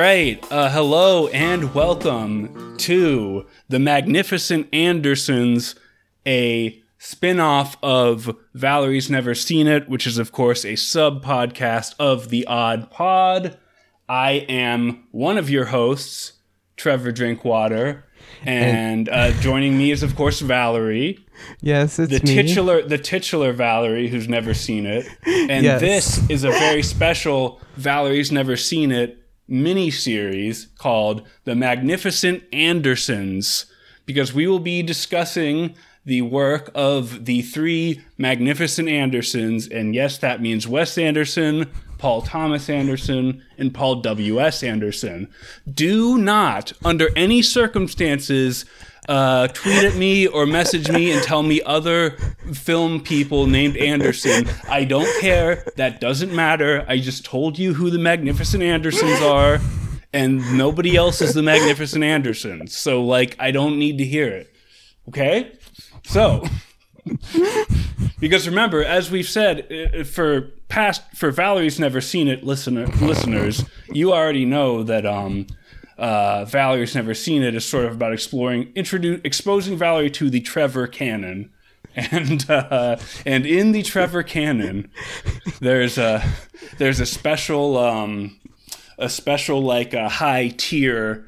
right. Hello and welcome to The Magnificent Andersons, a spin-off of Valerie's Never Seen It, which is, of course, a sub-podcast of The Odd Pod. I am one of your hosts, Trevor Drinkwater, and joining me is, of course, Valerie. Yes, it's the me. The titular Valerie, who's never seen it. And Yes. This is a very special Valerie's Never Seen It mini-series called The Magnificent Andersons, because we will be discussing the work of the three Magnificent Andersons, and yes, that means Wes Anderson, Paul Thomas Anderson, and Paul W.S. Anderson. Do not, under any circumstances, tweet at me or message me and tell me other film people named Anderson. I don't care. That doesn't matter. I just told you who the Magnificent Andersons are, and nobody else is the Magnificent Andersons. So, I don't need to hear it. Okay? So, because remember, as we've said, for Valerie's Never Seen It listeners, you already know that Valerie's Never Seen It is sort of about exposing Valerie to the Trevor canon. And in the Trevor canon, there's a special high tier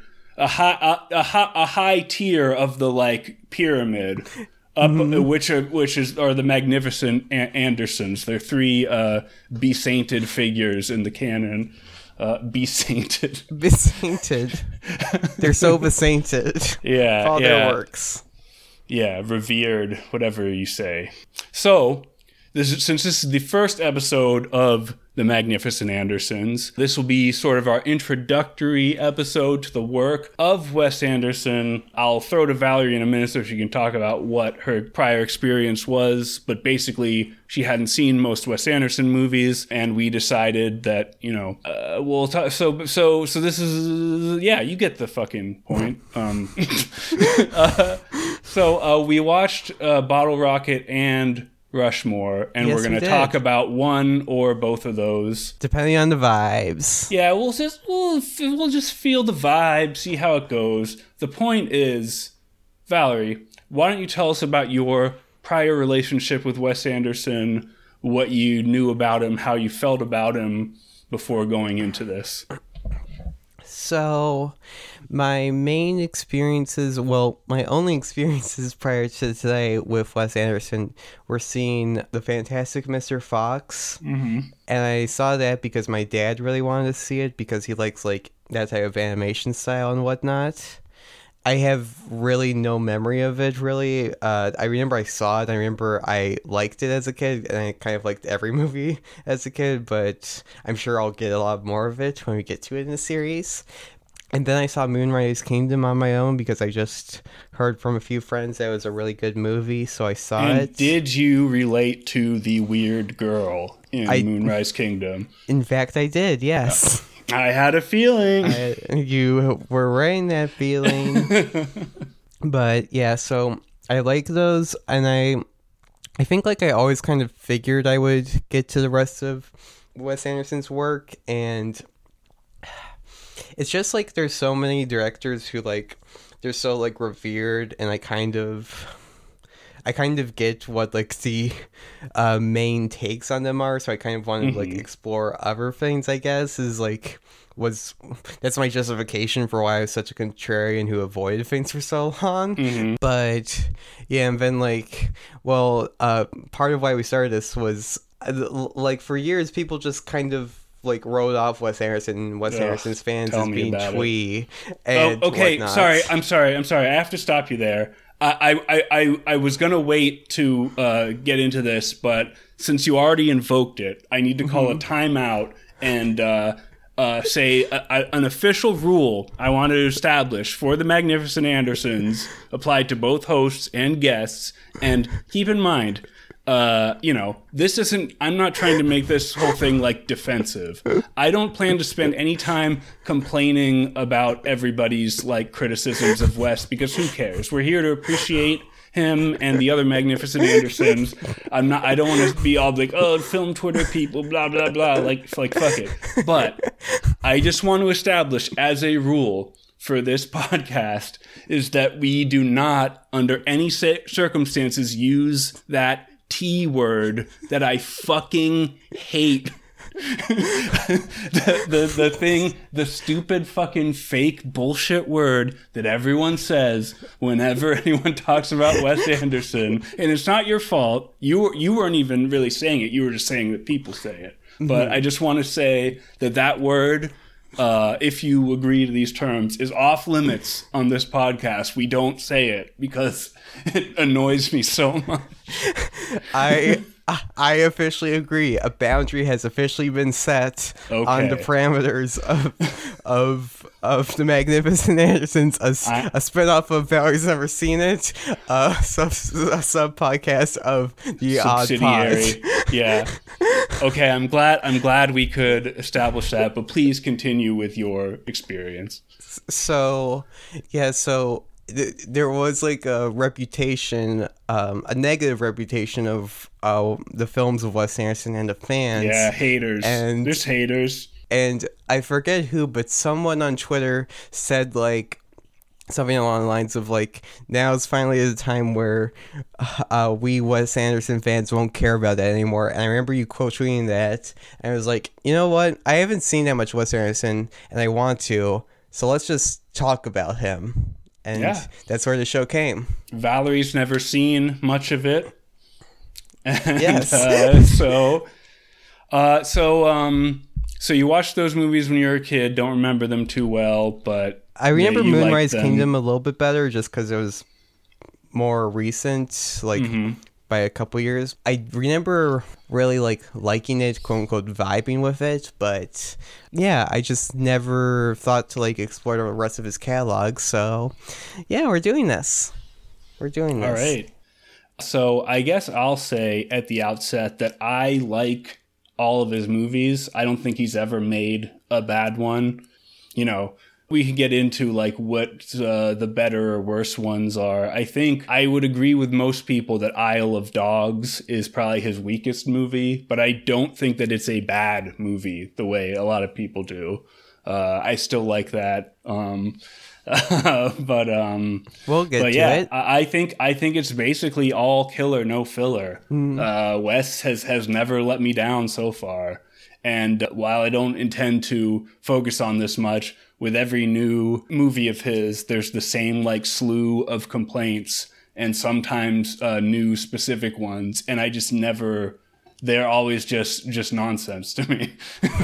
of the pyramid which are the Magnificent Andersons. They're three be-sainted figures in the canon. Be-sainted. Besainted. They're so besainted. Yeah. All their works. Yeah, revered, whatever you say. So, since this is the first episode of The Magnificent Andersons, this will be sort of our introductory episode to the work of Wes Anderson. I'll throw to Valerie in a minute so she can talk about what her prior experience was, but basically she hadn't seen most Wes Anderson movies, and we decided that, we'll talk. So this is, you get the fucking point. So we watched Bottle Rocket and Rushmore, and Yes, we're going we to did. talk about one or both of those. Depending on the vibes. Yeah, we'll just feel the vibe, see how it goes. The point is, Valerie, why don't you tell us about your prior relationship with Wes Anderson, what you knew about him, how you felt about him before going into this? So, my only experiences prior to today with Wes Anderson were seeing The Fantastic Mr. Fox. Mm-hmm. And I saw that because my dad really wanted to see it because he likes that type of animation style and whatnot. I have really no memory of it, really. I remember I saw it. I remember I liked it as a kid, and I kind of liked every movie as a kid, but I'm sure I'll get a lot more of it when we get to it in the series. And then I saw Moonrise Kingdom on my own because I just heard from a few friends that it was a really good movie, so I saw it. And did you relate to the weird girl in Moonrise Kingdom? In fact, I did, yes. I had a feeling. You were right in that feeling. But yeah, so I like those, and I think I always kind of figured I would get to the rest of Wes Anderson's work, and it's just there's so many directors who they're so revered, and I kind of get what the main takes on them are, so I kind of want to explore other things, I guess, that's my justification for why I was such a contrarian who avoided things for so long. Mm-hmm. But yeah, and then part of why we started this was for years people just kind of wrote off Wes Anderson and Wes Anderson's fans as being twee and okay, whatnot. I'm sorry. I have to stop you there. I was gonna wait to get into this, but since you already invoked it, I need to call a timeout and say an official rule I want to establish for the Magnificent Andersons applied to both hosts and guests. And keep in mind, this isn't, I'm not trying to make this whole thing defensive. I don't plan to spend any time complaining about everybody's criticisms of Wes, because who cares? We're here to appreciate him and the other Magnificent Andersons. I don't want to be all like, oh, film Twitter people, blah blah blah. Like fuck it. But I just want to establish as a rule for this podcast is that we do not, under any circumstances, use that T word that I fucking hate. the stupid fucking fake bullshit word that everyone says whenever anyone talks about Wes Anderson, and it's not your fault. You weren't even really saying it. You were just saying that people say it. But I just want to say that word, if you agree to these terms, is off limits on this podcast. We don't say it because it annoys me so much. I officially agree. A boundary has officially been set on the parameters of the Magnificent Andersons, a spinoff of Valerie's Never Seen It, a sub podcast of the Odd Pod. Yeah. Okay, I'm glad we could establish that, but please continue with your experience. So there was like a reputation, a negative reputation of the films of Wes Anderson and the fans. Yeah, haters. And there's haters. And I forget who, but someone on Twitter said like something along the lines of like, now's finally the time where we Wes Anderson fans won't care about that anymore. And I remember you quote tweeting that, and I was like, you know what? I haven't seen that much Wes Anderson, and I want to. So let's just talk about him. And that's where the show came. Valerie's never seen much of it. And, yes. So you watched those movies when you were a kid. Don't remember them too well, but I remember Moonrise Kingdom a little bit better, just because it was more recent, like by a couple years. I remember really liking it, quote unquote, vibing with it, but yeah, I just never thought to explore the rest of his catalog. So yeah, we're doing this. All right. So I guess I'll say at the outset that I like all of his movies. I don't think he's ever made a bad one. You know, we can get into what the better or worse ones are. I think I would agree with most people that Isle of Dogs is probably his weakest movie, but I don't think that it's a bad movie the way a lot of people do. I still like that. But we'll get to it. I think it's basically all killer, no filler. Wes has never let me down so far. And while I don't intend to focus on this much, with every new movie of his, there's the same slew of complaints, and sometimes new specific ones, and I just never. They're always just nonsense to me.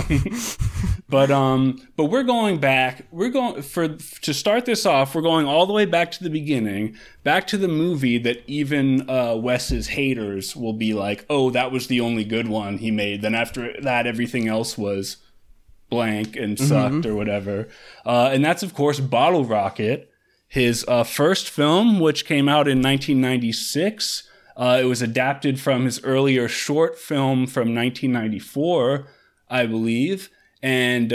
But we're going back. To start this off, we're going all the way back to the beginning, back to the movie that even Wes's haters will be like, oh, that was the only good one he made. Then after that, everything else was blank and sucked or whatever. And that's, of course, Bottle Rocket, his first film, which came out in 1996. It was adapted from his earlier short film from 1994, I believe. And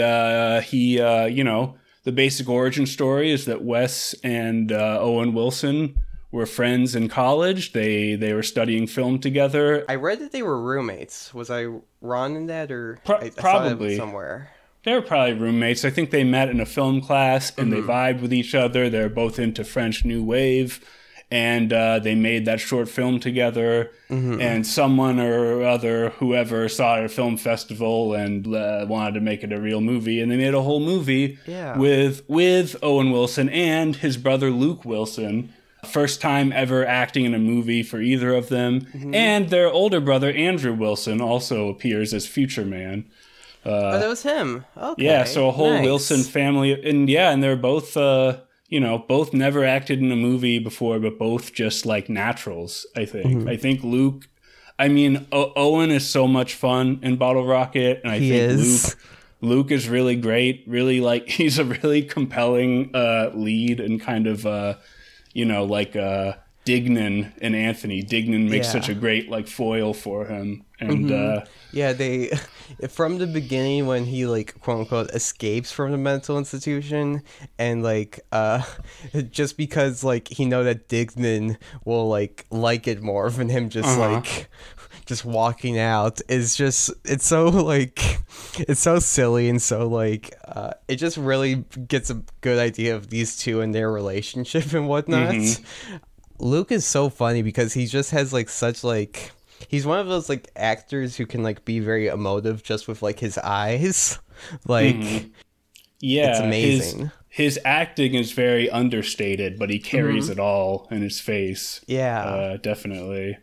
the basic origin story is that Wes and Owen Wilson were friends in college. They were studying film together. I read that they were roommates. Was I wrong in that, or probably I saw that somewhere? They were probably roommates. I think they met in a film class and they vibed with each other. They're both into French New Wave. And they made that short film together, and someone or other, whoever, saw it at a film festival and wanted to make it a real movie, and they made a whole movie with Owen Wilson and his brother Luke Wilson. First time ever acting in a movie for either of them, and their older brother Andrew Wilson also appears as Future Man. That was him. Okay. Yeah, so a whole Wilson family, and they're both. Both never acted in a movie before, but both just naturals, I think. I think Luke, Owen is so much fun in Bottle Rocket, and I think Luke is really great. Really, he's a really compelling lead and kind of, Dignan and Anthony. Dignan makes such a great like foil for him, and yeah, they from the beginning when he like quote unquote escapes from the mental institution, and like just because like he know that Dignan will like it more than him just like just walking out is just it's so silly and so like it just really gets a good idea of these two and their relationship and whatnot. Luke is so funny because he just has like such like he's one of those like actors who can like be very emotive just with like his eyes. Like yeah, it's amazing. His acting is very understated, but he carries it all in his face. Yeah. Definitely.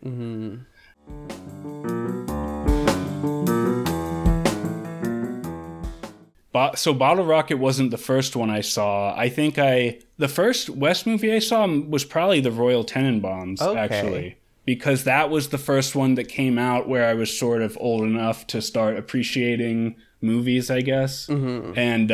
So Bottle Rocket wasn't the first one I saw. I think the first West movie I saw was probably the Royal Tenenbaums, actually. Because that was the first one that came out where I was sort of old enough to start appreciating movies, I guess. And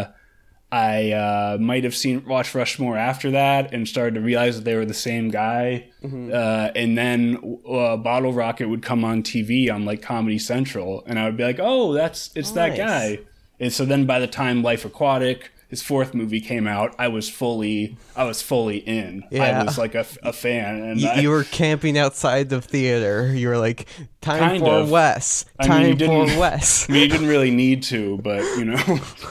I might have watched Rushmore after that and started to realize that they were the same guy. And then Bottle Rocket would come on TV on like Comedy Central, and I would be like, "Oh, it's that guy." And so then by the time Life Aquatic, his fourth movie, came out, I was fully in. Yeah. I was like a fan. And you were camping outside the theater. You were like, time for Wes. I mean, you didn't really need to, but you know,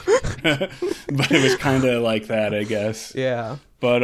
but it was kind of like that, I guess. Yeah. But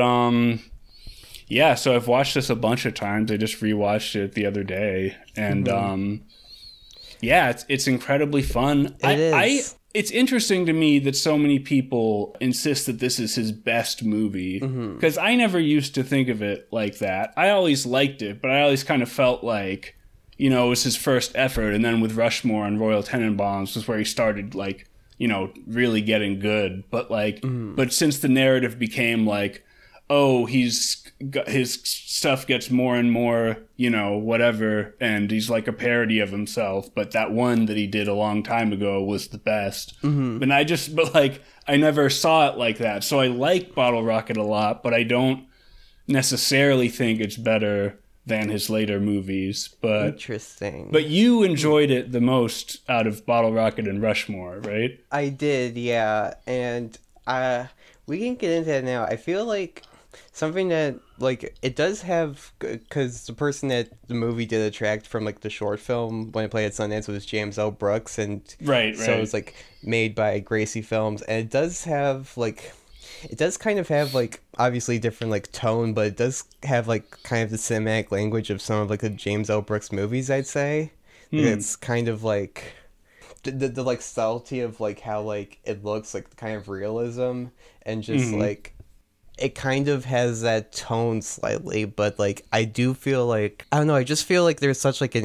yeah. So I've watched this a bunch of times. I just rewatched it the other day, and yeah, it's incredibly fun. It is. It's interesting to me that so many people insist that this is his best movie, because I never used to think of it like that. I always liked it, but I always kind of felt like, you know, it was his first effort, and then with Rushmore and Royal Tenenbaums was where he started, like, you know, really getting good. But like, but since the narrative became like, oh, his stuff gets more and more, you know, whatever, and he's like a parody of himself, but that one that he did a long time ago was the best. And I never saw it like that. So I like Bottle Rocket a lot, but I don't necessarily think it's better than his later movies. But interesting. But you enjoyed it the most out of Bottle Rocket and Rushmore, right? I did, yeah. And we can get into that now. I feel like something that, like, it does have, because the person that the movie did attract from, like, the short film when it played at Sundance was James L. Brooks, and right. So it was, like, made by Gracie Films, and it does have, like, it does kind of have, like, obviously different, like, tone, but it does have, like, kind of the cinematic language of some of, like, the James L. Brooks movies, I'd say. It's kind of, like, the like, subtlety of, like, how, like, it looks, like, kind of realism, and just, like, it kind of has that tone slightly, but, like, I do feel like, I don't know, I just feel like there's such, like, an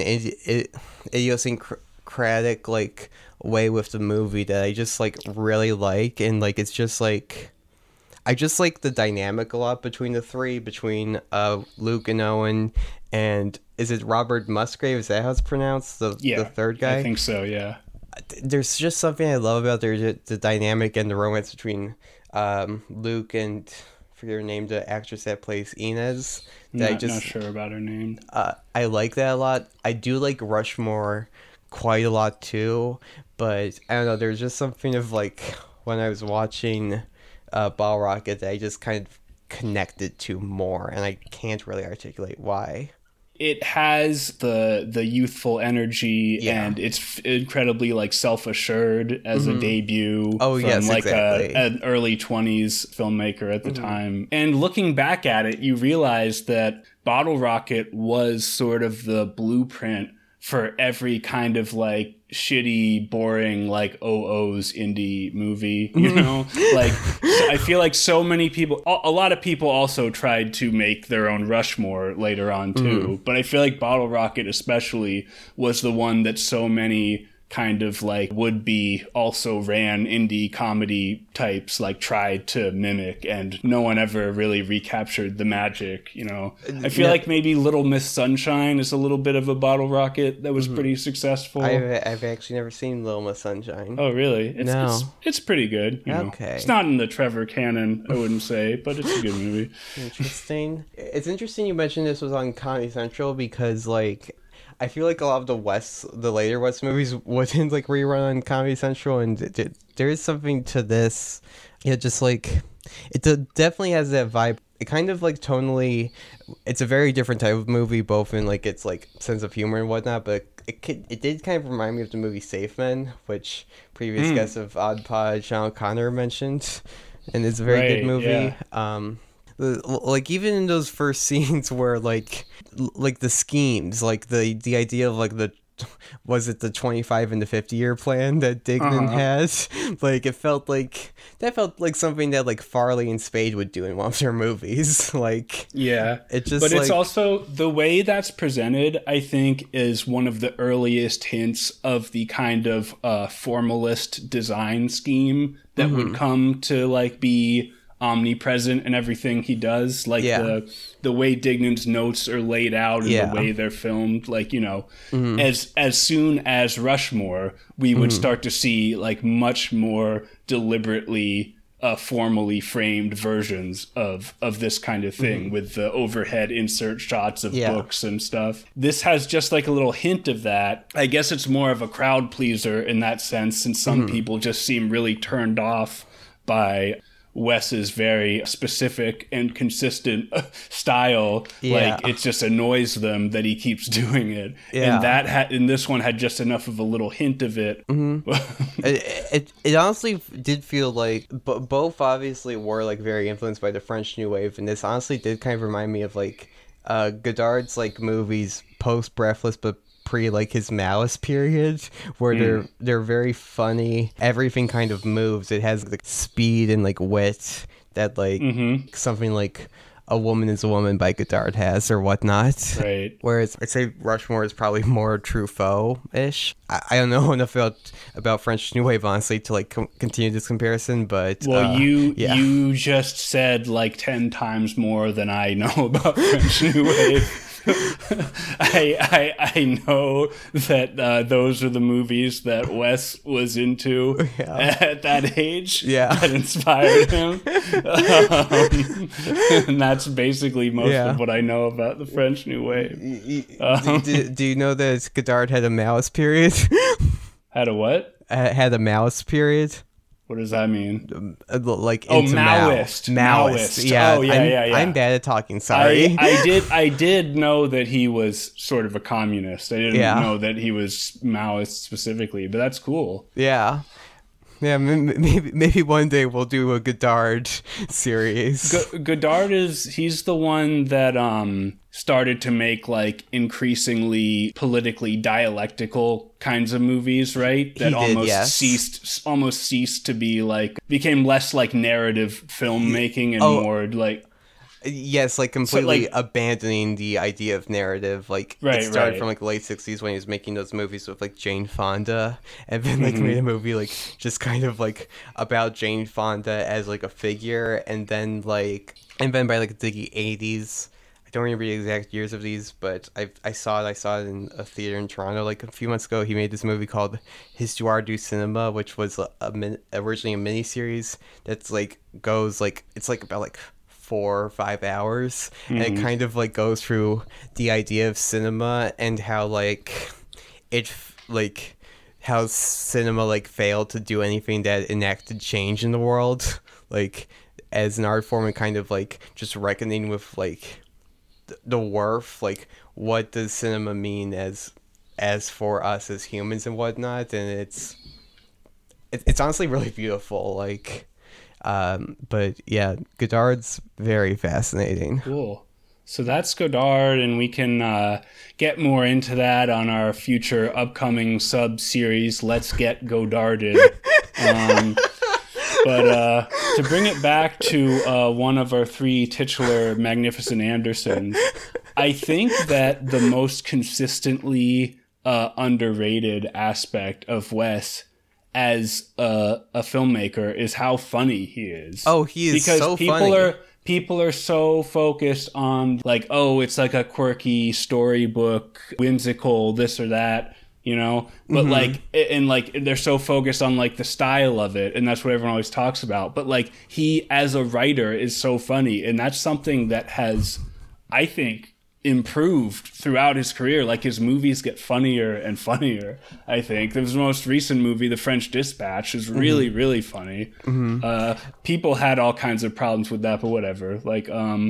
idiosyncratic, like, way with the movie that I just, like, really like, and, like, it's just, like, I just like the dynamic a lot between the three, between Luke and Owen, and is it Robert Musgrave? Is that how it's pronounced? The third guy? I think so, yeah. There's just something I love about the dynamic and the romance between Luke and, I forget her name, the actress that plays Inez. Not sure about her name. I like that a lot. I do like Rushmore quite a lot too, but I don't know, there's just something of, like, when I was watching Bottle Rocket that I just kind of connected to more, and I can't really articulate why. It has the youthful energy, and it's incredibly, like, self-assured as a debut from like exactly. An early 20s filmmaker at the time. And looking back at it, you realize that Bottle Rocket was sort of the blueprint for every kind of, like, shitty, boring, like, OO's indie movie, you know? Like, I feel like so many people, a lot of people also tried to make their own Rushmore later on, too. But I feel like Bottle Rocket especially was the one that so many kind of like would-be also ran indie comedy types like tried to mimic, and no one ever really recaptured the magic, you know. I feel like maybe Little Miss Sunshine is a little bit of a bottle rocket that was pretty successful. I've actually never seen Little Miss Sunshine. Oh, really? It's pretty good. You know. Okay. It's not in the Trevor canon, I wouldn't say, but it's a good movie. Interesting. It's interesting you mentioned this was on Comedy Central because, like, I feel like a lot of the later West movies wouldn't like rerun on Comedy Central, and there is something to this. Yeah, just like it definitely has that vibe. It kind of like tonally, it's a very different type of movie, both in like its like sense of humor and whatnot. But it did kind of remind me of the movie Safe Men, which previous guest of Odd Pod, Sean O'Connor, mentioned, and it's a very good movie. Yeah. Like even in those first scenes where like the schemes, like the idea of like was it the 25 and the 50 year plan that Dignan has? Like it felt like something that like Farley and Spade would do in one of their movies. Like it just, but it's also the way that's presented, I think, is one of the earliest hints of the kind of formalist design scheme that would come to like be omnipresent in everything he does, like the way Dignan's notes are laid out and the way they're filmed, like, you know, as soon as Rushmore, we would start to see like much more deliberately formally framed versions of this kind of thing with the overhead insert shots of books and stuff. This has just like a little hint of that. I guess it's more of a crowd pleaser in that sense, since some people just seem really turned off by Wes's very specific and consistent style. Like it just annoys them that he keeps doing it. And that in this one had just enough of a little hint of it. It honestly did feel like both obviously were like very influenced by the French New Wave, and this honestly did kind of remind me of like Godard's like movies post Breathless but pre like his Malice period, where they're very funny. Everything kind of moves. It has like speed and like wit that like something like A Woman is a Woman by Godard has or whatnot. Right. Whereas I'd say Rushmore is probably more Truffaut-ish. I don't know enough about French New Wave, honestly, to like continue this comparison, but... Well, you just said like 10 times more than I know about French New Wave. I know that those are the movies that Wes was into at that age that inspired him. And that's basically most of what I know about the French New Wave. Do you know that Godard had a Malice period? Had a what? Had a Malice period. What does that mean? Like Maoist. Yeah. Oh, yeah. I'm bad at talking. Sorry. I did know that he was sort of a communist. I didn't know that he was Maoist specifically, but that's cool. Yeah. Yeah, maybe one day we'll do a Godard series. Godard he's the one that started to make like increasingly politically dialectical kinds of movies, right? That almost ceased to be like, became less like narrative filmmaking and more like... Yes, like completely abandoning the idea of narrative. Like it started from like the late 60s when he was making those movies with like Jane Fonda, and then like made a movie like just kind of like about Jane Fonda as like a figure, and then by like the 80s, I don't remember the exact years of these, but I saw it in a theater in Toronto like a few months ago. He made this movie called Histoire du Cinema, which was originally a miniseries that's like goes like, it's like about like 4 or 5 hours, and it kind of like goes through the idea of cinema and how like how cinema like failed to do anything that enacted change in the world, like as an art form, and kind of like just reckoning with like the worth, like what does cinema mean as for us as humans and whatnot. And it's honestly really beautiful, like but yeah, Godard's very fascinating. Cool. So that's Godard, and we can get more into that on our future upcoming sub-series, Let's Get Godarded. But to bring it back to one of our 3 titular Magnificent Andersons, I think that the most consistently underrated aspect of Wes as a filmmaker is how funny he is. Oh, he is because so funny. People are so focused on like, oh, it's like a quirky storybook, whimsical, this or that, you know? But like, and like, they're so focused on like the style of it, and that's what everyone always talks about. But like, he as a writer is so funny, and that's something that has, I think, improved throughout his career. Like, his movies get funnier and funnier. I think his most recent movie, The French Dispatch, is really really funny. People had all kinds of problems with that, but whatever. Like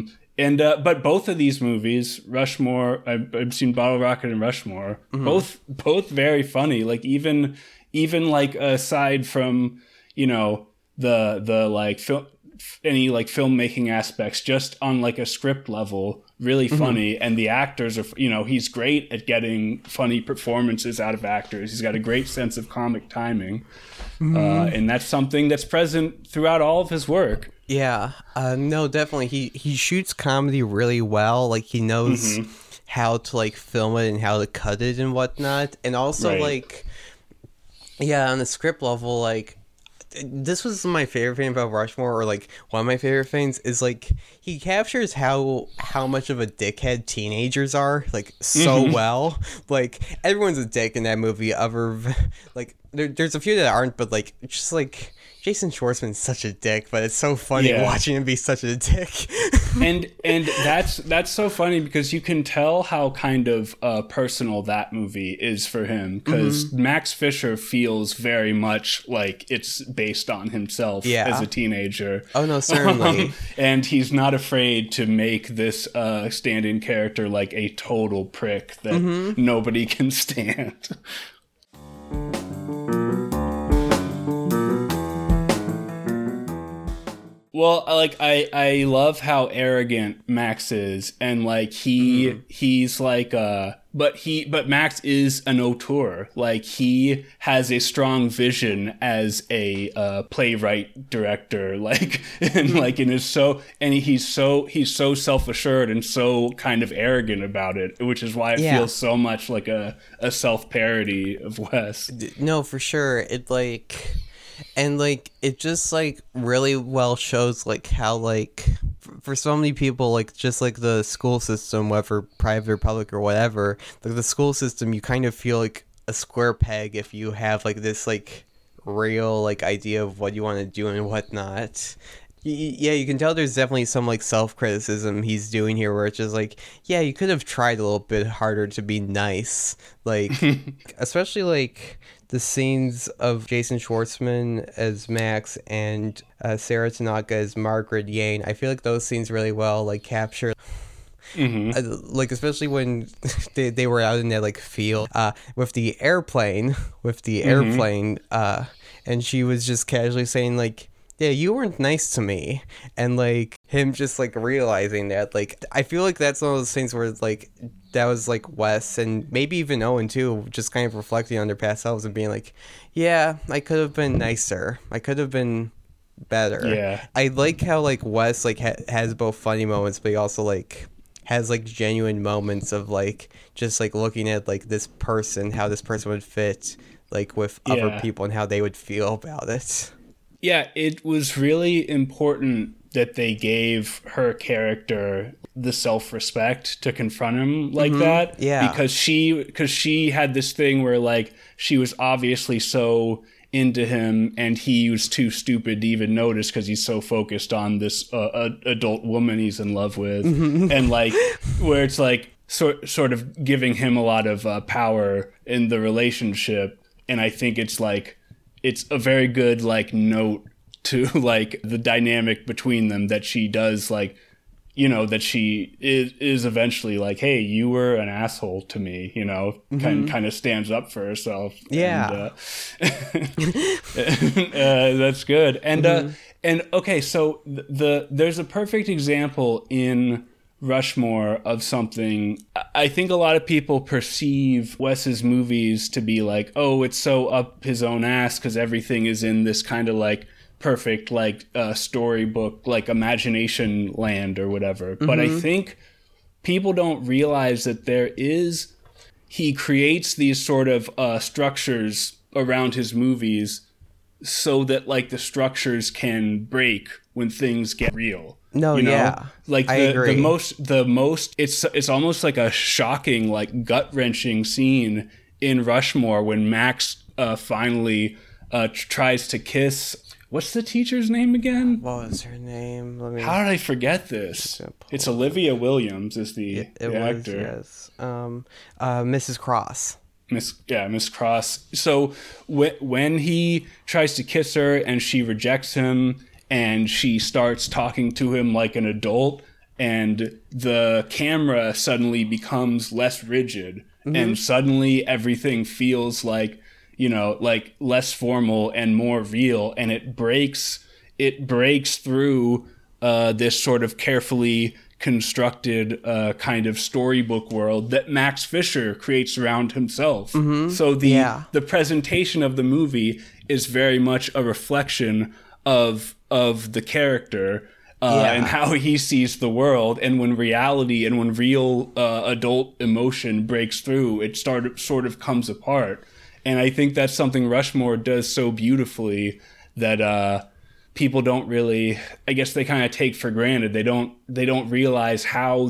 but both of these movies, Rushmore, I've seen Bottle Rocket and Rushmore, both very funny. Like even like aside from, you know, the like any like filmmaking aspects, just on like a script level, really funny. And the actors are, you know, he's great at getting funny performances out of actors. He's got a great sense of comic timing, and that's something that's present throughout all of his work. Yeah, no, definitely. He shoots comedy really well. Like, he knows how to like film it and how to cut it and whatnot. And also like, yeah, on the script level, like, this was my favorite thing about Rushmore, or like one of my favorite things, is like he captures how much of a dickhead teenagers are, like, so well. Like, everyone's a dick in that movie. Like, there's a few that aren't, but like, just like Jason Schwartzman's such a dick, but it's so funny watching him be such a dick. and that's so funny, because you can tell how kind of personal that movie is for him, because Max Fisher feels very much like it's based on himself as a teenager. Oh no, certainly. And he's not afraid to make this stand-in character like a total prick that nobody can stand. Well, like, I love how arrogant Max is, and like he's like but Max is an auteur. Like, he has a strong vision as a playwright director, like, and like, and is so, and he's so self-assured and so kind of arrogant about it, which is why it feels so much like a self-parody of Wes. No, for sure. It like, and like, it just like really well shows like how like for so many people, like, just like the school system, whether private or public or whatever, like the school system, you kind of feel like a square peg if you have like this like real like idea of what you want to do and whatnot. Yeah, you can tell there's definitely some like self-criticism he's doing here, where it's just like, yeah, you could have tried a little bit harder to be nice, like especially like the scenes of Jason Schwartzman as Max and Sarah Tanaka as Margaret Yane. I feel like those scenes really well like capture like, especially when they were out in that like field with the airplane and she was just casually saying like, yeah, you weren't nice to me, and like him just like realizing that. Like, I feel like that's one of those things where like that was like Wes and maybe even Owen too, just kind of reflecting on their past selves and being like, yeah, I could have been nicer, I could have been better. Yeah, I like how like Wes like has both funny moments, but he also like has like genuine moments of like just like looking at like this person, how this person would fit like with other people and how they would feel about it. Yeah, it was really important that they gave her character the self-respect to confront him like that. Yeah. Because she had this thing where like she was obviously so into him and he was too stupid to even notice because he's so focused on this adult woman he's in love with. And like where it's like sort of giving him a lot of power in the relationship. And I think it's like, it's a very good like note to like the dynamic between them, that she does like, you know, that she is eventually like, hey, you were an asshole to me, you know, kind of stands up for herself. Yeah. And, that's good. And and okay, so there's a perfect example in Rushmore of something. I think a lot of people perceive Wes's movies to be like, oh, it's so up his own ass because everything is in this kind of like perfect like storybook like imagination land or whatever. But I think people don't realize that there is he creates these sort of structures around his movies so that like the structures can break when things get real. No, yeah. Like I agree. the most it's almost like a shocking, like gut-wrenching scene in Rushmore when Max finally tries to kiss, what's the teacher's name again? What was her name? How did I forget this? It's Olivia Williams is the actor. Yes. Mrs. Cross. Miss Cross. So when he tries to kiss her and she rejects him and she starts talking to him like an adult, and the camera suddenly becomes less rigid, and suddenly everything feels like, like less formal and more real, and it breaks through this sort of carefully constructed kind of storybook world that Max Fisher creates around himself. So the presentation of the movie is very much a reflection of the character and how he sees the world, and when reality and when real adult emotion breaks through, it sort of comes apart. And I think that's something Rushmore does so beautifully that people don't really, I guess they kind of take for granted. They don't realize how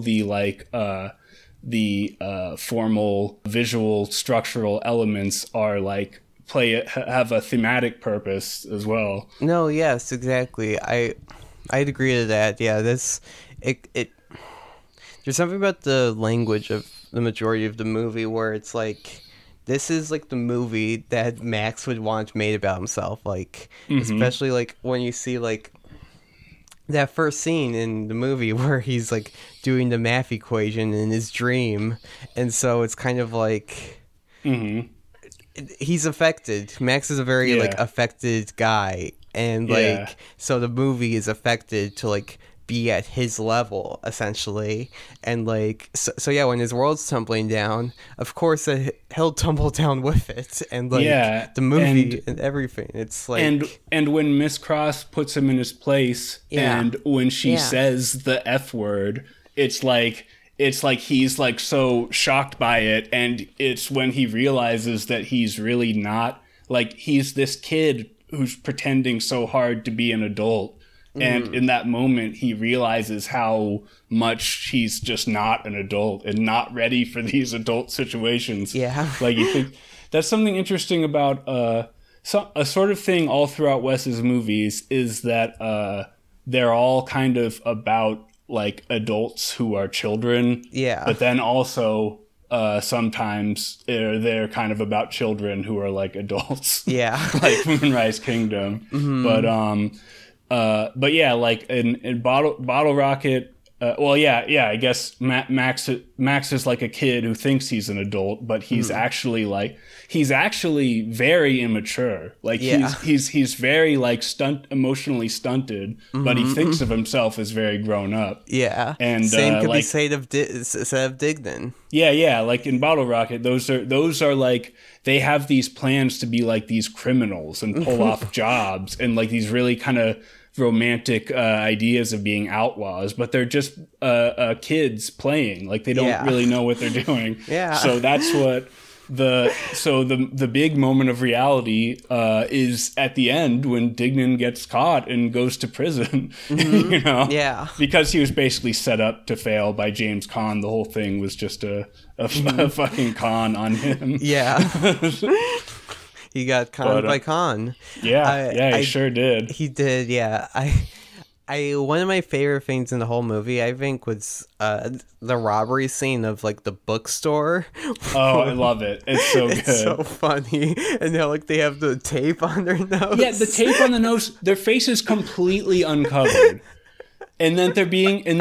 the formal visual structural elements are like have a thematic purpose as well. No, yes, exactly. I'd agree to that. Yeah, there's something about the language of the majority of the movie where it's like, this is like the movie that Max would want made about himself. Like, especially like when you see like that first scene in the movie where he's like doing the math equation in his dream. And so it's kind of like, he's affected. Max is a very like affected guy. And like, so the movie is affected to like be at his level essentially. And like, so yeah, when his world's tumbling down, of course he'll tumble down with it. And like the movie and everything, it's like, and when Miss Cross puts him in his place, and when she says the F word, it's like he's like so shocked by it, and it's when he realizes that he's really not, like, he's this kid who's pretending so hard to be an adult. And in that moment, he realizes how much he's just not an adult and not ready for these adult situations. Yeah. Like, you think that's something interesting about a sort of thing all throughout Wes's movies is that they're all kind of about like adults who are children. Yeah. But then also sometimes they're kind of about children who are like adults. Yeah. Like Moonrise Kingdom. But yeah, like in Bottle Rocket, I guess Max is like a kid who thinks he's an adult, but he's actually very immature. Like he's very like emotionally stunted, but he thinks of himself as very grown up. Yeah, and same could be said of Dignan. Yeah, like in Bottle Rocket, those are like, they have these plans to be like these criminals and pull off jobs and like these really kind of romantic ideas of being outlaws, but they're just kids playing. Like, they don't really know what they're doing. So that's what the big moment of reality is at the end when Dignan gets caught and goes to prison. You know? Yeah. Because he was basically set up to fail by James Caan. The whole thing was just a fucking con on him. Yeah. He got conned by Caan. Yeah, he sure did. He did, yeah. I one of my favorite things in the whole movie, I think, was the robbery scene of like the bookstore. Oh, I love it. It's so good. It's so funny. And now like they have the tape on their nose. Yeah, the tape on the nose, their face is completely uncovered. And then the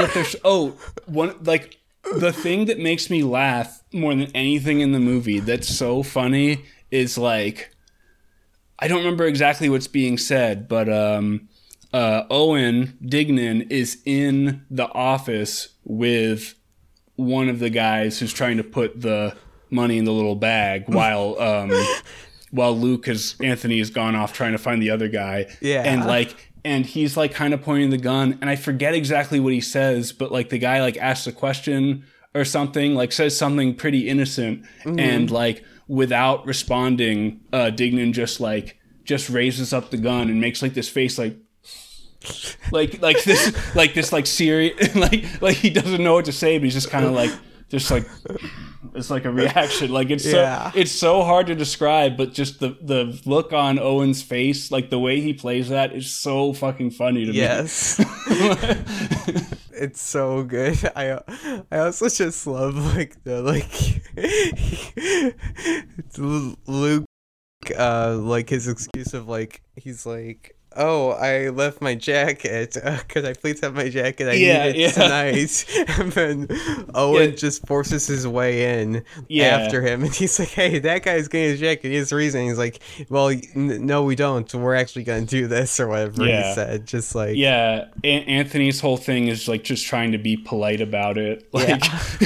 thing that makes me laugh more than anything in the movie that's so funny is like, I don't remember exactly what's being said, but Owen Dignan is in the office with one of the guys who's trying to put the money in the little bag while Anthony has gone off trying to find the other guy. Yeah. And he's like kind of pointing the gun, and I forget exactly what he says, but like the guy like asks a question or something, like says something pretty innocent, and like without responding, Dignan just raises up the gun and makes like this face like this serious like he doesn't know what to say, but he's just kind of like it's like a reaction. Like it's so hard to describe, but just the look on Owen's face, like the way he plays that is so fucking funny to me. Yes. It's so good. I also just love like Luke like his excuse of like he's like, oh, I left my jacket. Could I please have my jacket? I need it tonight. And then Owen just forces his way in after him. And he's like, hey, that guy's getting his jacket. He has a reason. He's like, well, no, we don't. We're actually going to do this or whatever he said. Just like... Yeah. Anthony's whole thing is like just trying to be polite about it. Like...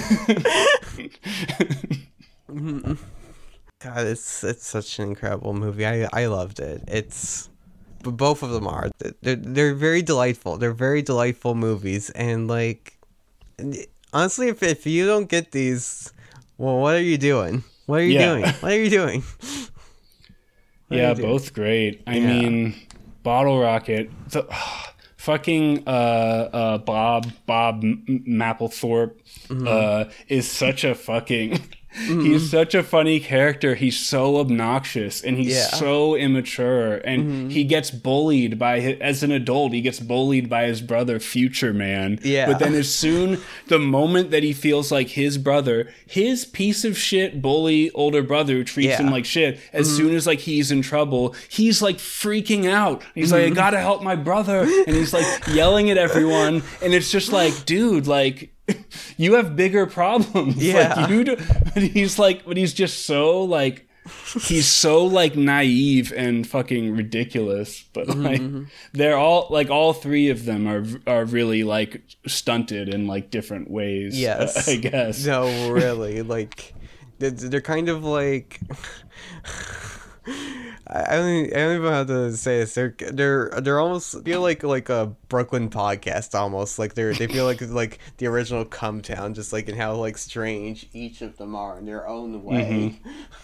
God, it's such an incredible movie. I loved it. But both of them are. They're very delightful. They're very delightful movies. And like, honestly, if you don't get these, well, what are you doing? What are you doing? What are you doing? Both great. I mean, Bottle Rocket. Fucking Bob Mapplethorpe is such a fucking... He's such a funny character. He's so obnoxious and he's so immature, and he gets bullied as an adult. He gets bullied by his brother, Future Man. But then the moment that he feels like his brother, his piece of shit bully older brother treats him like shit, as soon as like he's in trouble, he's like freaking out. He's like, I gotta help my brother. And he's like yelling at everyone. And it's just like, dude, like, you have bigger problems. Like you do, but he's just so like, he's so like naive and fucking ridiculous. But like they're all three of them are really like stunted in like different ways. Yes. I guess. No, really, like they're kind of like I don't even know how to say this. They're almost feel like a Brooklyn podcast almost. Like they feel like the original Come Town, just like in how like strange each of them are in their own way.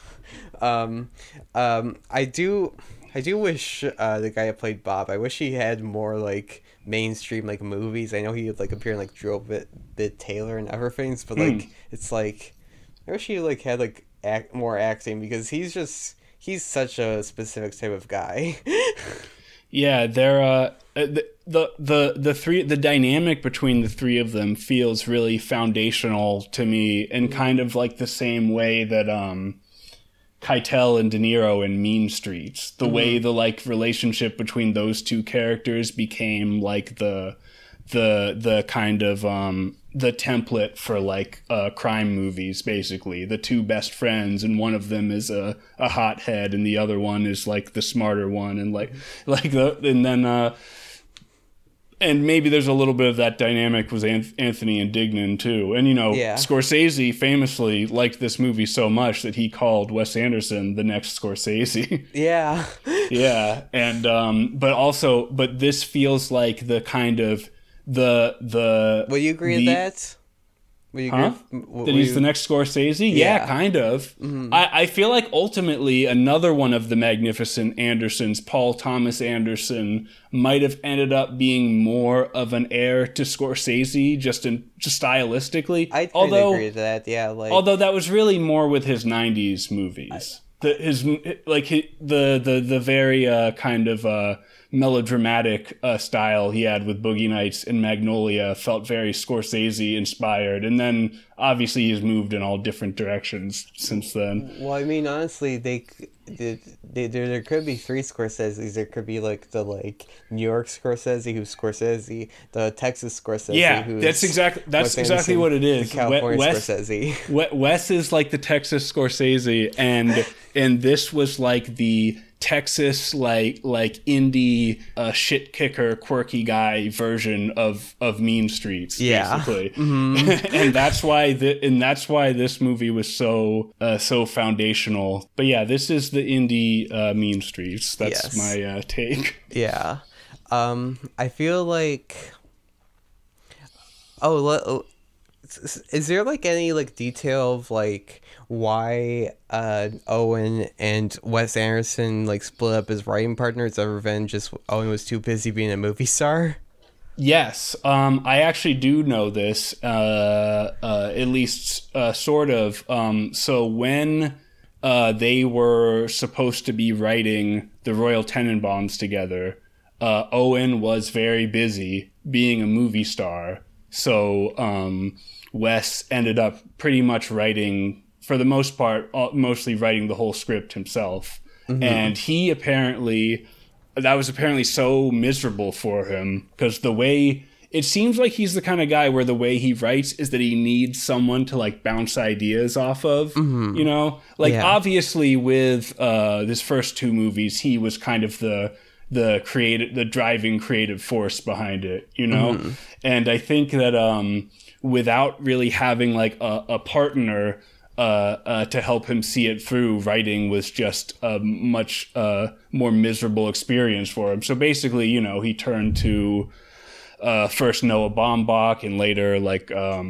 I do wish the guy who played Bob, I wish he had more like mainstream like movies. I know he would like appear in like Drill Bit Taylor and other things, but like it's like I wish he like had like more acting, because he's such a specific type of guy. Yeah, they're the dynamic between the three of them feels really foundational to me, in kind of like the same way that Keitel and De Niro in Mean Streets. The way the like relationship between those two characters became like the kind of the template for like crime movies, basically. The two best friends, and one of them is a hothead and the other one is like the smarter one, and and maybe there's a little bit of that dynamic with Anthony and Dignan too. And Scorsese famously liked this movie so much that he called Wes Anderson the next Scorsese. And but this feels like the kind of the will you agree with that? Will you agree that he's the next Scorsese? Yeah, kind of. I feel like ultimately another one of the magnificent Andersons, Paul Thomas Anderson, might have ended up being more of an heir to Scorsese, just stylistically. I agree with that. Yeah, although that was really more with his '90s movies. The very kind of melodramatic style he had with Boogie Nights and Magnolia felt very Scorsese inspired, and then obviously he's moved in all different directions since then. Well, I mean, honestly, there could be three Scorseses. There could be like the New York Scorsese, who's Scorsese, the Texas Scorsese, who's that's exactly what it is. The California Scorsese. Wes is like the Texas Scorsese, and this was like the Texas like indie shit kicker quirky guy version of Mean Streets, basically. And that's why this movie was so foundational. But yeah, this is the indie Mean Streets. That's my take. Yeah. I feel like is there like any like detail of like why Owen and Wes Anderson like split up as writing partners other than just Owen was too busy being a movie star? Yes, I actually do know this, at least sort of. So when they were supposed to be writing the Royal Tenenbaums together, Owen was very busy being a movie star. So Wes ended up pretty much writing, for the most part, mostly writing the whole script himself. Mm-hmm. And he apparently... that was apparently so miserable for him because the way it seems like he's the kind of guy where the way he writes is that he needs someone to like bounce ideas off of, you know, like obviously with his first two movies, he was kind of the driving creative force behind it, you know? And I think that without really having like a partner to help him see it through, writing was just a much more miserable experience for him. So basically, you know, he turned to first Noah Baumbach and later like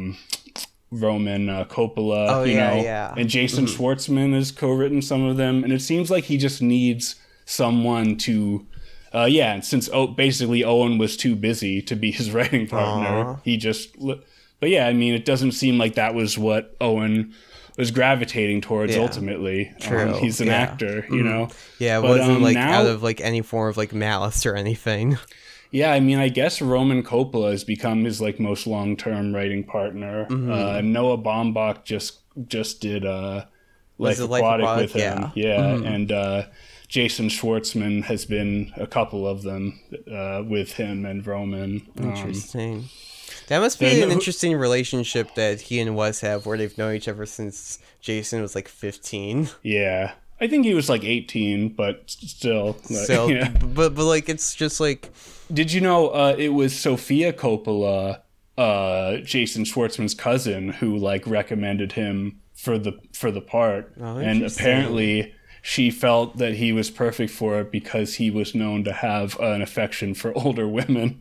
Roman Coppola, and Jason Schwartzman has co-written some of them. And it seems like he just needs someone to, and since basically Owen was too busy to be his writing partner, he just, but yeah, I mean, it doesn't seem like that was what Owen was gravitating towards ultimately. True. He's an actor, you know? Yeah, it wasn't like out of like any form of like malice or anything. Yeah, I mean, I guess Roman Coppola has become his like most long-term writing partner. Noah Baumbach just did Life Aquatic with him. And Jason Schwartzman has been a couple of them with him and Roman. Interesting. That must be an interesting relationship that he and Wes have, where they've known each other since Jason was like 15. Yeah, I think he was like 18, but still. Yeah. But like it's just like. Did you know it was Sofia Coppola, Jason Schwartzman's cousin, who like recommended him for the part, and apparently she felt that he was perfect for it because he was known to have an affection for older women.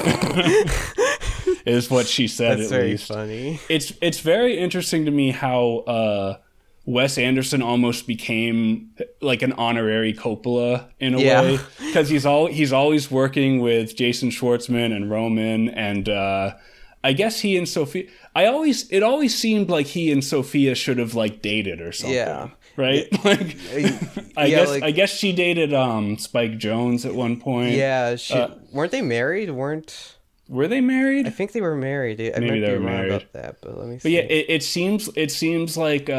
Is what she said. That's at very least. Funny. It's very interesting to me how Wes Anderson almost became like an honorary Coppola in a way, because he's always working with Jason Schwartzman and Roman, and I guess he and Sophia. It always seemed like he and Sophia should have like dated or something. Yeah. Right? Like, I guess she dated Spike Jonze at one point. Yeah, weren't they married? Were they married? I think they were married. I Maybe might they be were wrong married about that, but let me see. But yeah, it seems like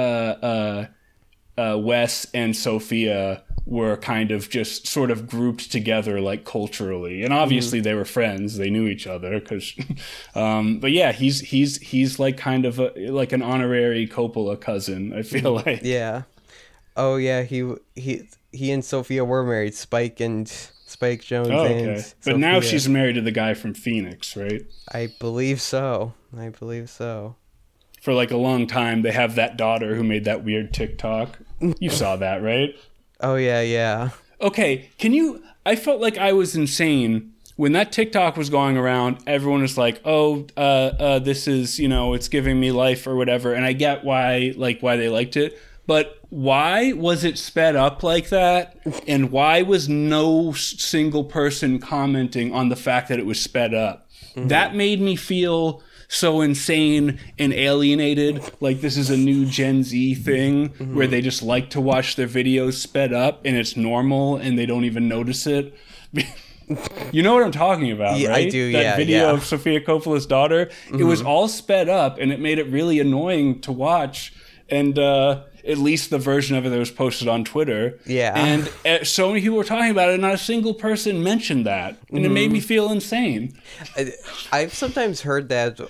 Wes and Sophia were kind of just sort of grouped together like culturally, and obviously they were friends. They knew each other because, but yeah, he's like kind of like an honorary Coppola cousin. I feel like. Yeah. Oh yeah, he and Sophia were married. Spike Jonze. Oh, okay. And but now she's married to the guy from Phoenix, right? I believe so. For like a long time, they have that daughter who made that weird TikTok. You saw that, right? Oh, yeah. Okay, I felt like I was insane. When that TikTok was going around, everyone was like, this is, it's giving me life or whatever. And I get why they liked it. But why was it sped up like that? And why was no single person commenting on the fact that it was sped up? Mm-hmm. That made me feel so insane and alienated. Like this is a new Gen Z thing where they just like to watch their videos sped up and it's normal and they don't even notice it. You know what I'm talking about, right? I do, that video of Sofia Coppola's daughter. It was all sped up and it made it really annoying to watch. And at least the version of it that was posted on Twitter. Yeah. And so many people were talking about it, and not a single person mentioned that. And it made me feel insane. I've sometimes heard that,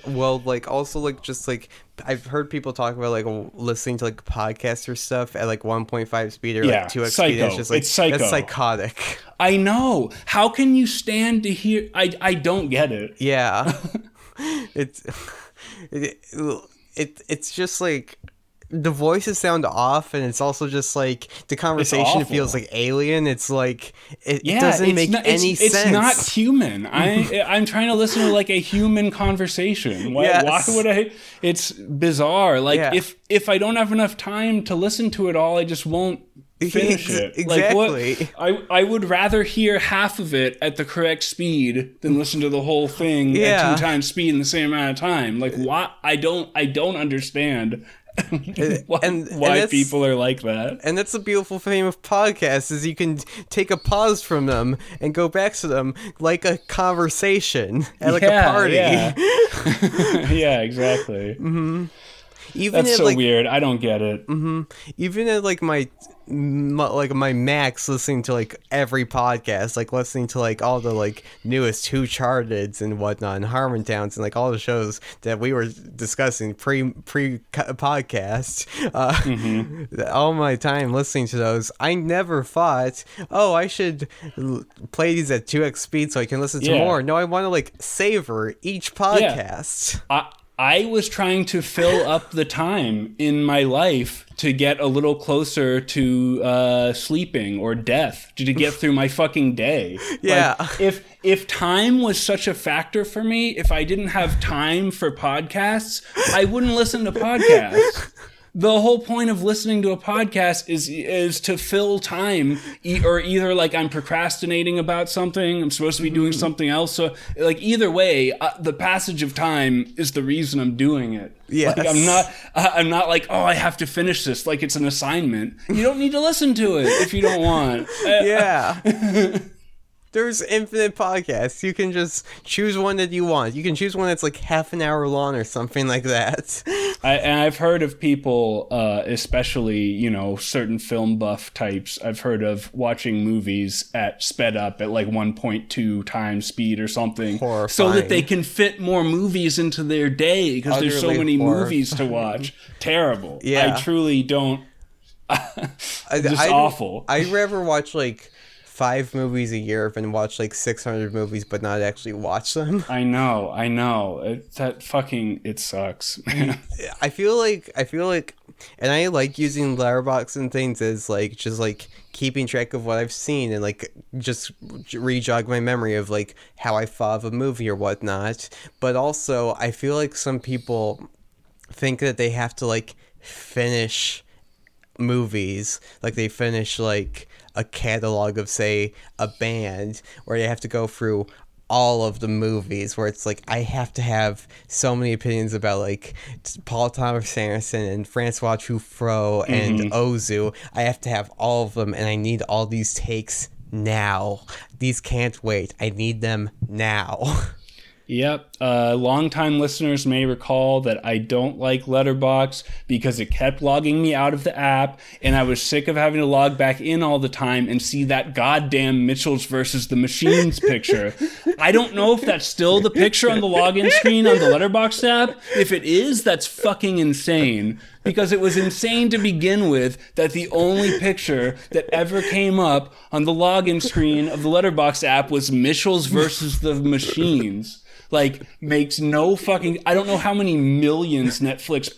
I've heard people talk about, listening to, podcasts or stuff at, 1.5 speed or, 2x speed. It's just, it's psycho. That's psychotic. I know. How can you stand to hear... I don't get it. Yeah. It's just, the voices sound off, and it's also just like the conversation feels like alien. It's like it doesn't make any sense. It's not human. I'm trying to listen to like a human conversation. Why would I? It's bizarre. Like if I don't have enough time to listen to it all, I just won't finish it. Exactly. Like I would rather hear half of it at the correct speed than listen to the whole thing at 2 times speed in the same amount of time. Like why? I don't understand why people are like that. And that's the beautiful thing of podcasts is you can take a pause from them and go back to them like a conversation at like a party. Yeah, yeah, exactly. Mm-hmm. That's so weird. I don't get it. Mm-hmm. Even at like my Macs, listening to like every podcast, like listening to like all the like newest Who Charted and whatnot, and Harmontowns, and like all the shows that we were discussing pre podcast. All my time listening to those, I never thought, oh, I should play these at 2x speed so I can listen to more. No, I want to like savor each podcast. I was trying to fill up the time in my life to get a little closer to sleeping or death, to get through my fucking day. Yeah. Like, if time was such a factor for me, if I didn't have time for podcasts, I wouldn't listen to podcasts. The whole point of listening to a podcast is to fill time, or either like I'm procrastinating about something, I'm supposed to be doing something else. So like either way, the passage of time is the reason I'm doing it. Yes. Like I'm not like, oh, I have to finish this like it's an assignment. You don't need to listen to it if you don't want. Yeah. There's infinite podcasts. You can just choose one that you want. You can choose one that's like half an hour long or something like that. And I've heard of people, especially, certain film buff types, I've heard of watching movies at sped up at like 1.2 times speed or something. Horrifying. So that they can fit more movies into their day because there's so many movies to watch. Terrible. Yeah. I truly don't. Awful. I'd rather watch like 5 movies a year than watch like 600 movies but not actually watch them. I know. It sucks. I feel like, and I like using Letterboxd and things as like just like keeping track of what I've seen and like just re-jog my memory of like how I thought of a movie or whatnot. But also I feel like some people think that they have to like finish movies, like they finish like a catalog of, say, a band, where they have to go through all of the movies, where it's like I have to have so many opinions about like Paul Thomas Anderson and Francois Truffaut and Ozu. I have to have all of them, and I need all these takes now. These can't wait. I need them now. Yep. Longtime listeners may recall that I don't like Letterboxd because it kept logging me out of the app, and I was sick of having to log back in all the time and see that goddamn Mitchell's versus the Machines picture. I don't know if that's still the picture on the login screen on the Letterboxd app. If it is, that's fucking insane. Because it was insane to begin with that the only picture that ever came up on the login screen of the Letterboxd app was Mitchell's versus the Machines. Like, makes no fucking... I don't know how many millions Netflix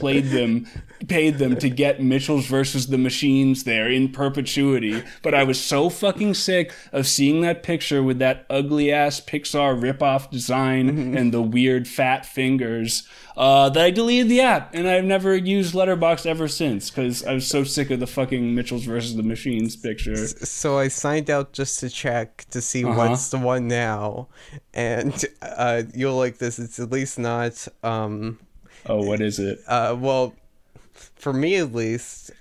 paid them to get Mitchell's versus the Machines there in perpetuity. But I was so fucking sick of seeing that picture with that ugly-ass Pixar ripoff design and the weird fat fingers that I deleted the app. And I've never used Letterboxd ever since because I was so sick of the fucking Mitchell's versus the Machines picture. So I signed out just to check to see what's the one now. And you'll like this. It's at least not... what is it? Well... For me, at least,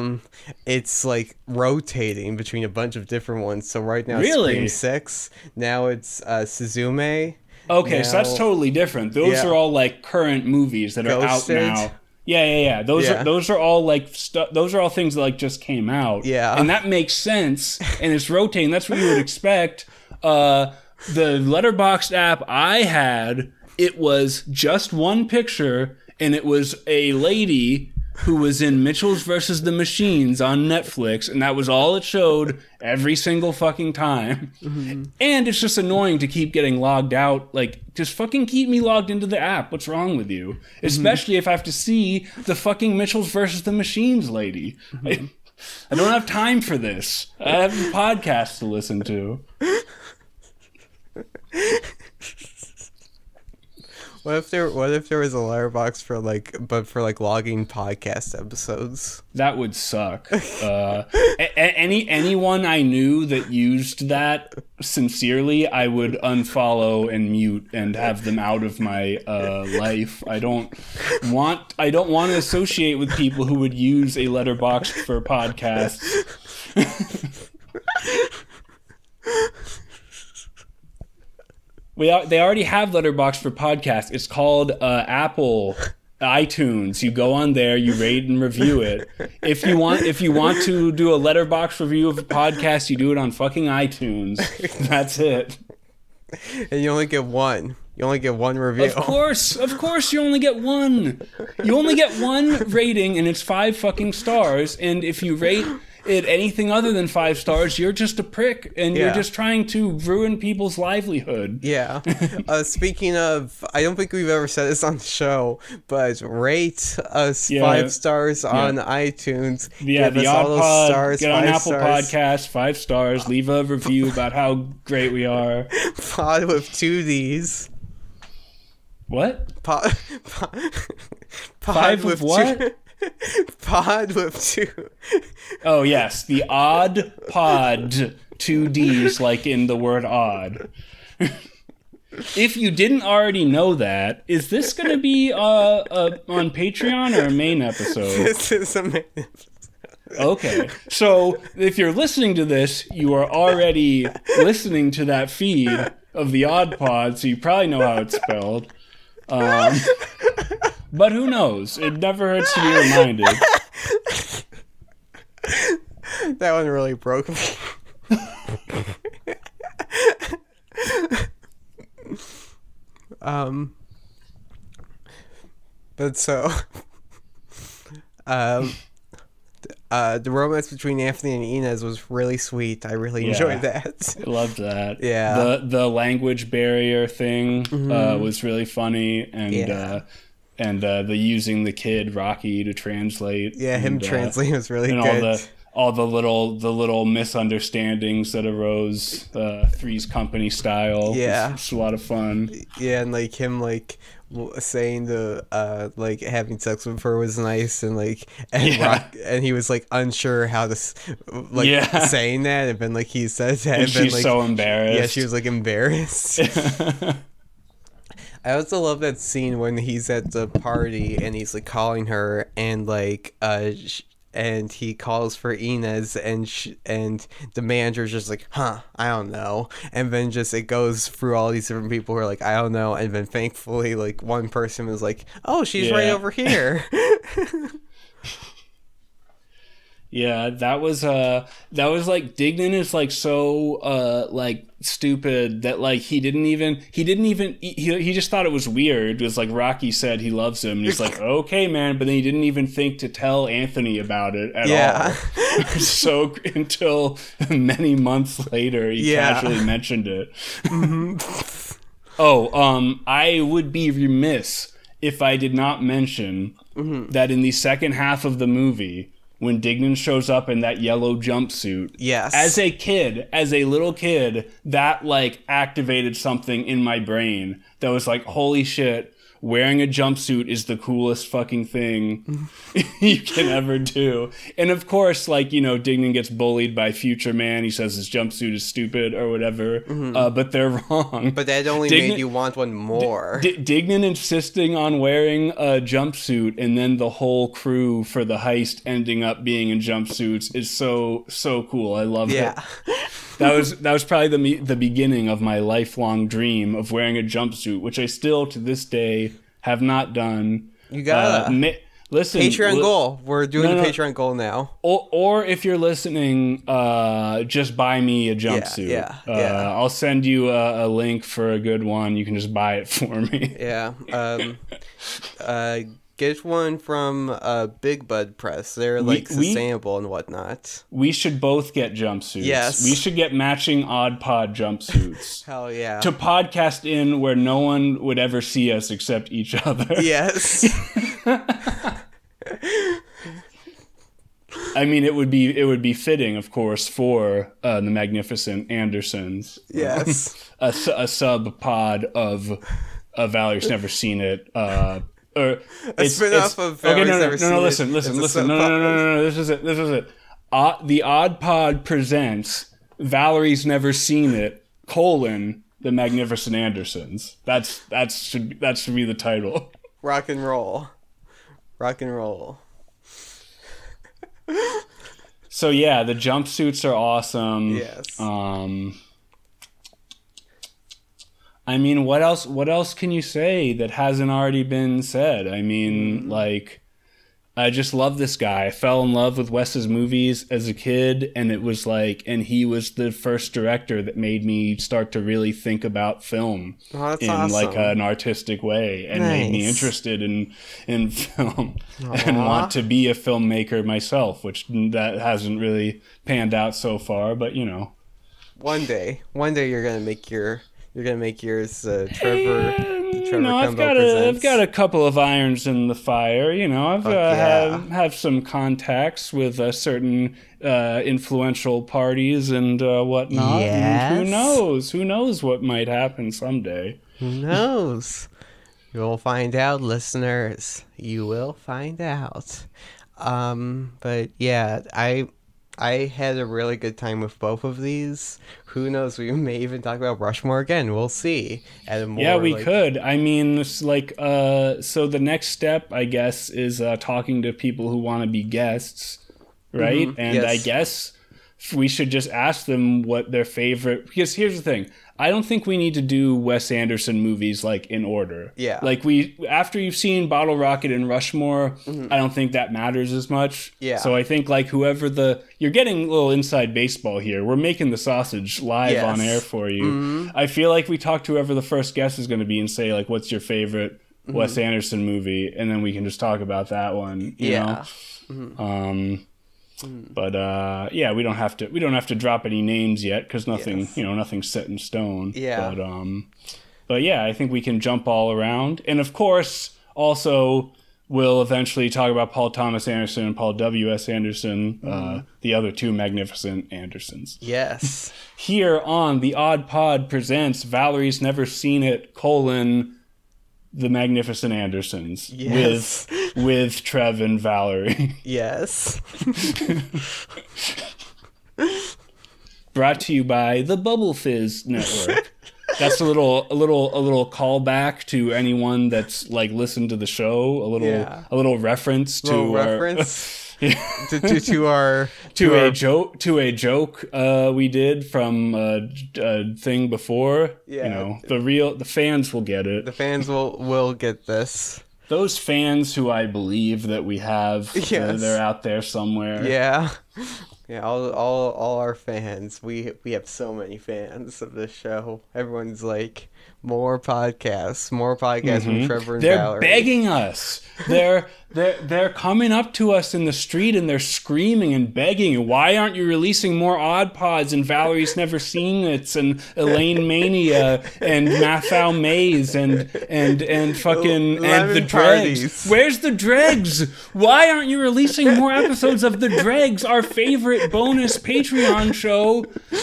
it's like rotating between a bunch of different ones. So right now, it's Scream 6. Now it's Suzume. Okay, so that's totally different. Those are all like current movies that are Ghosted. out now. Yeah. Those are all like those are all things that like just came out. Yeah, and that makes sense. And it's rotating. That's what you would expect. The Letterboxd app I had, it was just one picture, and it was a lady who was in Mitchell's versus the Machines on Netflix, and that was all it showed every single fucking time. Mm-hmm. And it's just annoying to keep getting logged out. Like, just fucking keep me logged into the app. What's wrong with you? Especially if I have to see the fucking Mitchell's versus the Machines lady. Mm-hmm. I don't have time for this. I have a podcast to listen to. What if there was a letterbox for logging podcast episodes? That would suck. Anyone I knew that used that sincerely, I would unfollow and mute and have them out of my life. I don't want to associate with people who would use a letterbox for podcasts. They already have Letterboxd for podcasts. It's called Apple iTunes. You go on there, you rate and review it. If you want to do a Letterboxd review of a podcast, you do it on fucking iTunes. That's it. And you only get one. You only get one review. Of course, you only get one. You only get one rating, and it's 5 fucking stars. And if you rate it anything other than 5 stars, you're just a prick, and you're just trying to ruin people's livelihood. Yeah. Speaking of, I don't think we've ever said this on the show, but rate us 5 stars on iTunes. Yeah, give the us Odd all those Pod, stars, get on 5 Apple stars. Podcasts, 5 stars, leave a review about how great we are. Pod with 2 Ds. What? Pod 5 with what? Pod with 2. Oh, yes. The Odd Pod, 2 Ds, like in the word odd. If you didn't already know that, is this going to be on Patreon or a main episode? This is a main episode. Okay. So, if you're listening to this, you are already listening to that feed of the Odd Pod, so you probably know how it's spelled. But who knows? It never hurts to be reminded. That one really broke me. But so, the romance between Anthony and Inez was really sweet. I really enjoyed that. I loved that. Yeah. The language barrier thing was really funny, and the using the kid Rocky to translate. Yeah, him translating was really and good. All the little misunderstandings that arose, Three's Company style. Yeah, it's a lot of fun. Yeah, and like him saying the having sex with her was nice, and and he was like unsure how to saying that, and then like he says that, and she's so embarrassed. Yeah, she was like embarrassed. I also love that scene when he's at the party and he's like calling her, and and he calls for Inez, and the manager's just like, I don't know. And then it goes through all these different people who are like, I don't know. And then thankfully, like, one person was like, oh, she's right over here. Yeah, that was like Dignan is like so like stupid that like he just thought it was weird. It was like Rocky said he loves him, and he's like, okay, man, but then he didn't even think to tell Anthony about it at all. So until many months later, he casually mentioned it. Mm-hmm. I would be remiss if I did not mention that in the second half of the movie, when Dignan shows up in that yellow jumpsuit, as a little kid, that like activated something in my brain that was like, holy shit, wearing a jumpsuit is the coolest fucking thing you can ever do. And of course, like, you know, Dignan gets bullied by Future Man. He says his jumpsuit is stupid or whatever, but they're wrong. But that only made you want one more. Dignan insisting on wearing a jumpsuit, and then the whole crew for the heist ending up being in jumpsuits is so cool. I love it. That was probably the beginning of my lifelong dream of wearing a jumpsuit, which I still to this day have not done. You gotta listen. Patreon goal. We're doing the Patreon goal now. Or if you're listening, just buy me a jumpsuit. Yeah. I'll send you a link for a good one. You can just buy it for me. Yeah. Get one from Big Bud Press. They're like sustainable and whatnot. We should both get jumpsuits. Yes. We should get matching Odd Pod jumpsuits. Hell yeah. To podcast in where no one would ever see us except each other. Yes. I mean, it would be fitting, of course, for the Magnificent Andersons. Yes. A sub pod of Valerie's Never Seen It. Or a spin-off of Valerie's Never Seen It. Listen. No. This is it. The Odd Pod presents Valerie's Never Seen It, the Magnificent Andersons. That should be the title. Rock and roll. So yeah, the jumpsuits are awesome. Yes. I mean, what else can you say that hasn't already been said? I mean, like, I just love this guy. I fell in love with Wes's movies as a kid, and it was like, and he was the first director that made me start to really think about film awesome. Like an artistic way, and made me interested in film and want to be a filmmaker myself, which that hasn't really panned out so far, but you know. One day you're gonna make yours, Trevor. I've got a couple of irons in the fire. You know, I've have some contacts with certain influential parties and whatnot. Yes. And who knows what might happen someday. Who knows? You'll find out, listeners. You will find out. But yeah, I had a really good time with both of these. Who knows? We may even talk about Rushmore again. We'll see. We could. I mean, it's like, so the next step, I guess, is talking to people who want to be guests, right? Mm-hmm. And yes. I guess we should just ask them what their favorite... Because here's the thing. I don't think we need to do Wes Anderson movies, like, in order. Yeah. Like, after you've seen Bottle Rocket and Rushmore, I don't think that matters as much. Yeah. So I think, like, you're getting a little inside baseball here. We're making the sausage live on air for you. Mm-hmm. I feel like we talk to whoever the first guest is going to be and say, like, what's your favorite Wes Anderson movie? And then we can just talk about that one, you know? Mm-hmm. But yeah, we don't have to drop any names yet because nothing's set in stone. Yeah. But yeah, I think we can jump all around, and of course, also we'll eventually talk about Paul Thomas Anderson and Paul W.S. Anderson, the other two Magnificent Andersons. Yes. Here on the Odd Pod presents Valerie's Never Seen It: The Magnificent Andersons. Yes. With Trev and Valerie. Yes. Brought to you by the Bubble Fizz Network. That's a little callback to anyone that's like listened to the show. A little reference to a joke we did from a thing before. Yeah. You know, the fans will get it. The fans will get this. Those fans who I believe that we have, they're out there somewhere. Yeah. Yeah, all our fans. We have so many fans of this show. Everyone's like, more podcasts from Trevor and Valerie. They're begging us. They're coming up to us in the street and they're screaming and begging. Why aren't you releasing more Odd Pods and Valerie's Never Seen It and Elaine Mania and Mathau Maze and fucking and the Dregs? Where's the Dregs? Why aren't you releasing more episodes of the Dregs, our favorite bonus Patreon show?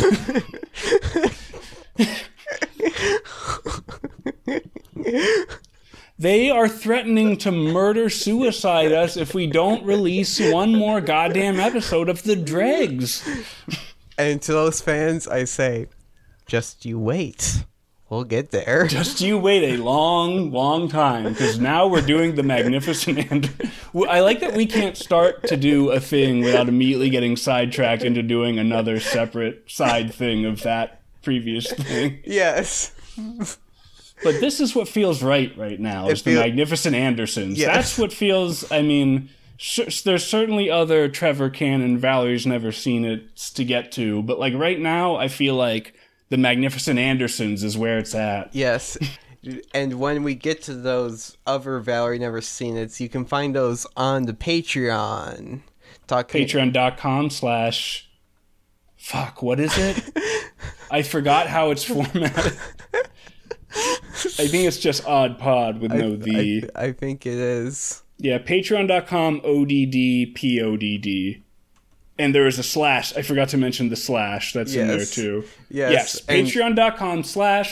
They are threatening to murder-suicide us if we don't release one more goddamn episode of The Dregs. And to those fans, I say, just you wait. We'll get there. Just you wait a long, long time, because now we're doing the Magnificent I like that we can't start to do a thing without immediately getting sidetracked into doing another separate side thing of that previous thing. Yes. But this is what feels right now, is the Magnificent Andersons. Yes. That's what feels, I mean, there's certainly other Trevor Cannon, Valerie's Never Seen It to get to, but like right now, I feel like the Magnificent Andersons is where it's at. Yes. And when we get to those other Valerie Never Seen It, you can find those on the Patreon. Patreon.com/ fuck, what is it? I forgot how it's formatted. I think it's just Odd Pod with no the. I think it is. Yeah, patreon.com ODDPODD. And there is a slash. I forgot to mention the slash that's in there too. Yes. Patreon.com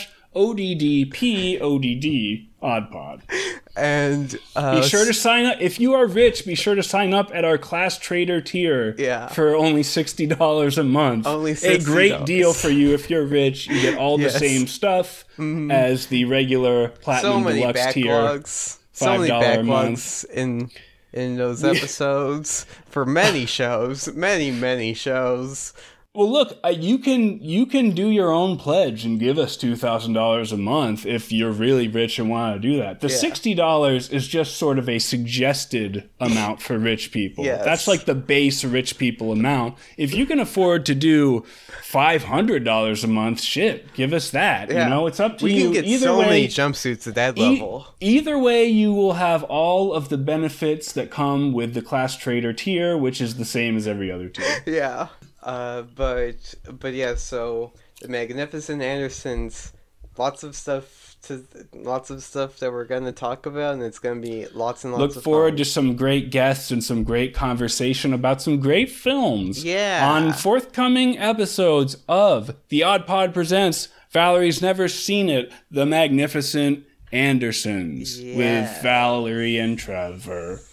/ODDPODD Oddpod. And be sure to sign up. If you are rich, be sure to sign up at our Class Trader tier for only $60 a month. Only $60. A great deal for you if you're rich. You get all the same stuff as the regular Platinum Deluxe tier. So many backlogs in those episodes for many shows, many shows. Well, look, you can do your own pledge and give us $2,000 a month if you're really rich and want to do that. The $60 is just sort of a suggested amount for rich people. Yes. That's like the base rich people amount. If you can afford to do $500 a month, shit, give us that. Yeah. You know, it's up to you. you. We can get many jumpsuits at that level. Either way, you will have all of the benefits that come with the Class Trader tier, which is the same as every other tier. Yeah. But yeah, so the Magnificent Andersons, lots of stuff that we're gonna talk about, and it's gonna be lots and lots of fun. Look forward to some great guests and some great conversation about some great films. Yeah. On forthcoming episodes of The Odd Pod Presents Valerie's Never Seen It, The Magnificent Andersons with Valerie and Trevor.